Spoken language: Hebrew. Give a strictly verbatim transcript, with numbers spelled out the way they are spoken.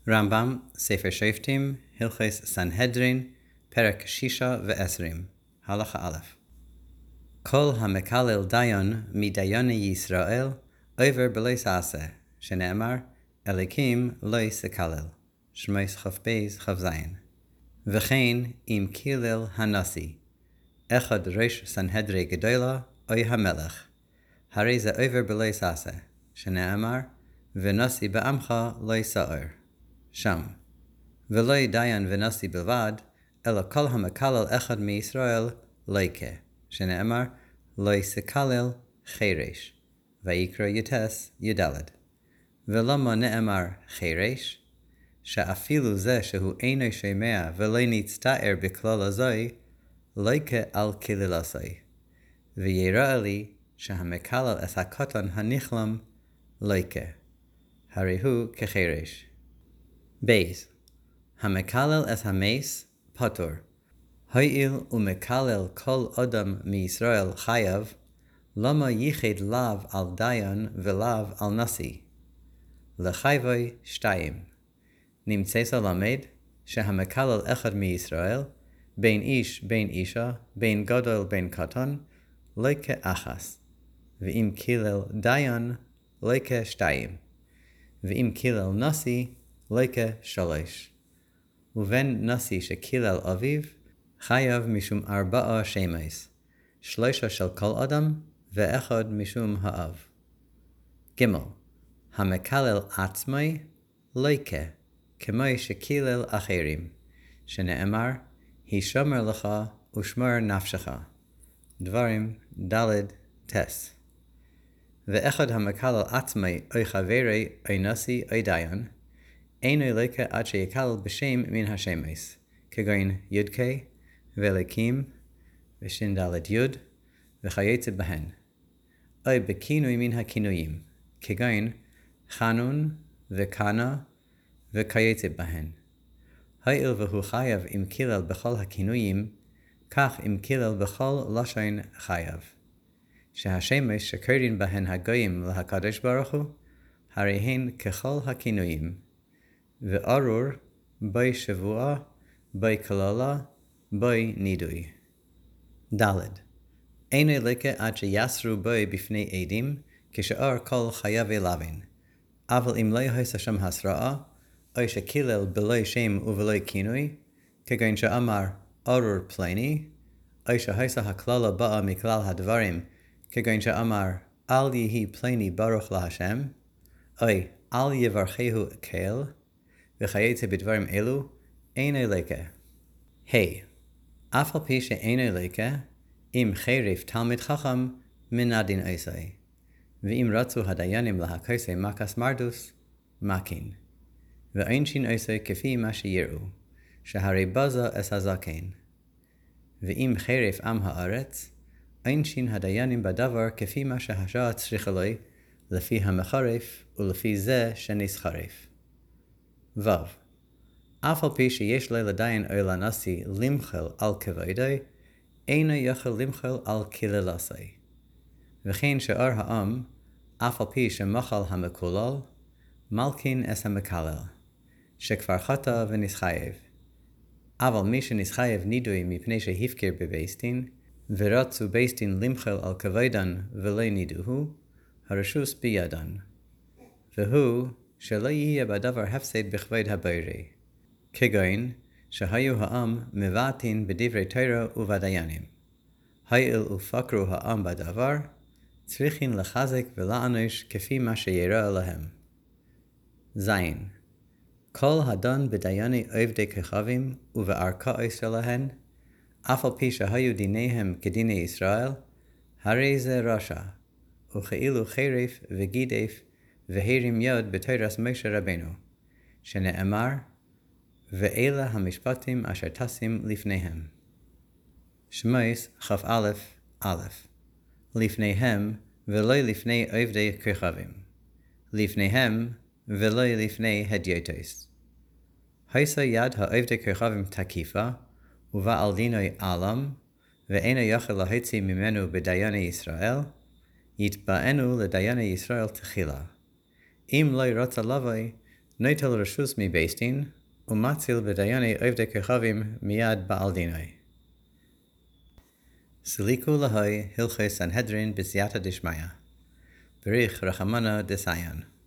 רמב"ם, ספר שופטים, הלכות סנהדרין, פרק שישה ועשרים, הלכה א'. כל המקלל דיין מדייני ישראל, עובר בלא יעשה, שנאמר, אלוקים לא יסקלל. שמות כ"ב כ"ז. וכן אם קילל הנשיא, אחד ראש סנהדרי גדולה, או המלך, הרי זה עובר בלא יעשה, שנאמר, ונשיא בעמך לא יסער. שם. ולא דיין ונשיא בלבד, אלא כל המקלל אחד מישראל לא יקה, שנאמר, לא יסקלל חירש. ויקרא יתס ידלת. ולמה נאמר חירש? שאפילו זה שהוא אינו שומע ולא נצטער בכלל הזוי, לא יקה על קללתו. ויראה לי שהמקלל את הקטן הנכלם לא יקה. הרי הוא כחירש. בייס. המקלל את המס פטור. הואיל ומקלל כל אדם מישראל חייב, למה ייחד לאו על דיין ולאו על נשיא? לחייבי שתיים. נמצא למד שהמקלל אחד מישראל, בין איש בין אישה, בין גדול בין קטן, לא כאחס. ואם קילל דיין, לא כשתיים. ואם קילל נשיא, לא כשלוש. ובין נשיא שקילל אביו, חייב משום ארבעה שמות, שלושה של כל אדם, ואחד משום האב. ג' המקלל עצמי, לא כה, כמו שקילל אחרים, שנאמר, הישמר לך ושמר נפשך. דברים ד' טס. ואחד המקלל עצמי או חברי או נשיא או דיין, אינו לוקה עד שיקלל בשם מן השמות, כגון יודקי ואלוקים ושין ד' יוד וכיוצא בהן, או בכינוי מן הכינויים, כגון חנון וקנה וכיוצא בהן. הואיל והוא חייב אם קילל בכל הכינויים, כך אם קילל בכל לשון חייב. שהשמות שקוראים בהן הגויים להקדוש ברוך הוא, הרי הן ככל הכינויים, וארור בי שבועה, בי כללה, בי נידוי. ד' אינו לוקה עד שיסרו בוי בפני עדים, כשאר כל חייבי להבין. אבל אם לא יעשה שם הסרעה, או שקילל בלא שם ובלא כינוי, כגון שאמר ארור פלני, או שהעשה הכללה באה מכלל הדברים, כגון שאמר אל יהי פלני ברוך להשם, או אל יברכהו קהל, וכיוצא בדברים אלו, אינו לוקה. ה' אף על פי שאינו לוקה, אם חירף תלמיד חכם, מן הדין עושה. ואם רצו הדיינים להכוסה מקס מרדוס, מקין. ועונשין עושה כפי מה שיראו, שהרי בזה את הזקן. ואם חירף עם הארץ, עונשין הדיינים בדבר כפי מה שהשעה צריכה לו, לפי המחרף ולפי זה שנסחרף. ו. אף על פי שיש לו לדיין או לנשיא למחל על כבודו, אינו יכול למחל על קללתו. וכן שאר העם, אף על פי שמחל המקולל, מלכין את המקלל, שכבר חטא ונסחייב. אבל מי שנסחייב נידוי מפני שהפקר בבייסטין, ורצו בייסטין למחל על כבודן ולא נידוהו, הרשוס בידן. והוא שלא יהיה בדבר הפסד בכבוד הבורא, כגון שהיו העם מבעטין בדברי תורה ובדיינים. הואיל ופקרו העם בדבר, צריכים לחזק ולענוש כפי מה שיראה להם. זין. כל הדן בדייני עובדי כוכבים ובערכאות שלהן, אף על פי שהיו דיניהם כדיני ישראל, הרי זה רשע, וכאילו חירף וגידף והרים יד בתורת משה רבנו, שנאמר, ואלה המשפטים אשר טסים לפניהם. שמות כ"א א' לפניהם ולא לפני עובדי כוכבים, לפניהם ולא לפני הדיוטות. היסה יד העובדי כוכבים תקיפה, ובעל דינוי עלם, ואינו יכול להוציא ממנו בדייני ישראל, יתבענו לדייני ישראל תחילה. אם לא רוצה לבוא, Noitel reshus mi beistin, umatzil b'dayoni oivde kechavim miyad ba'al dinoi. Siliku lahoi Hilchei Sanhedrin b'siyata dishmaya. Berich Rachamana Desayan.